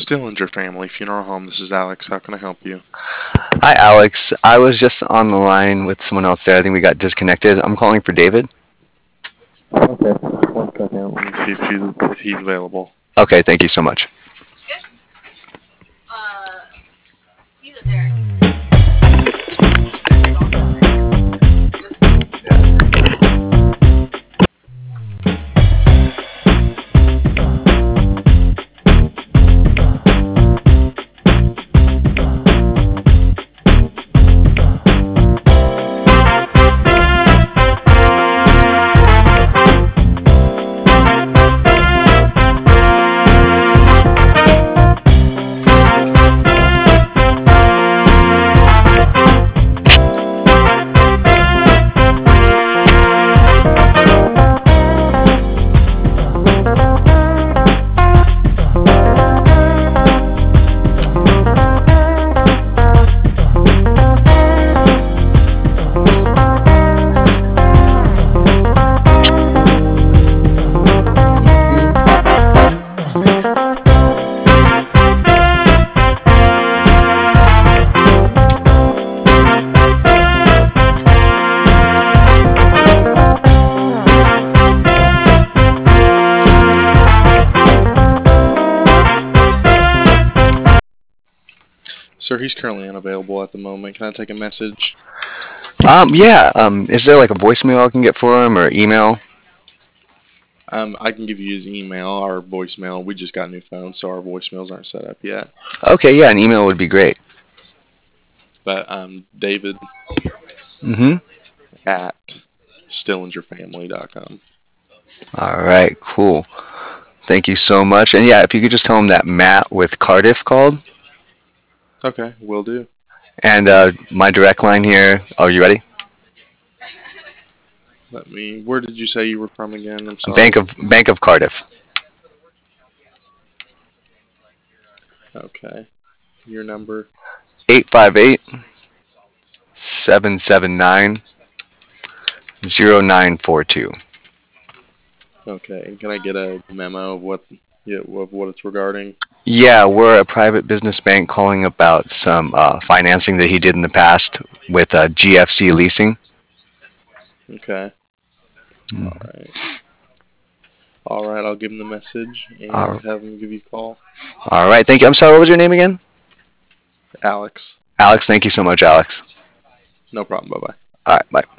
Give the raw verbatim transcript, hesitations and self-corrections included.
Stillinger Family Funeral Home. This is Alex. How can I help you? Hi, Alex. I was just on the line with someone else there. I think we got disconnected. I'm calling for David. Okay, one second. Let me see if, she's, if he's available. Okay, thank you so much. Sir, he's currently unavailable at the moment. Can I take a message? Um, yeah. Um, is there like a voicemail I can get for him or email? Um, I can give you his email or voicemail. We just got new phones, so our voicemails aren't set up yet. Okay, yeah, an email would be great. But um, David Mm-hmm. at stillinger family dot com. All right, cool. Thank you so much. And yeah, if you could just tell him that Matt with Cardiff called, Okay, will do. and uh, my direct line here. Are you ready? Let me. Where did you say you were from again? I'm Bank sorry. of Bank of Cardiff. Okay. Your number. Eight five eight seven seven nine zero nine four two. Okay. And can I get a memo of what yeah, of what it's regarding? Yeah, we're a private business bank calling about some uh, financing that he did in the past with uh, G F C Leasing. Okay. All right. All right. I'll give him the message and All have him give you a call. all right, thank you. I'm sorry, what was your name again? Alex. Alex, thank you so much, Alex. No problem. Bye bye. All right, bye.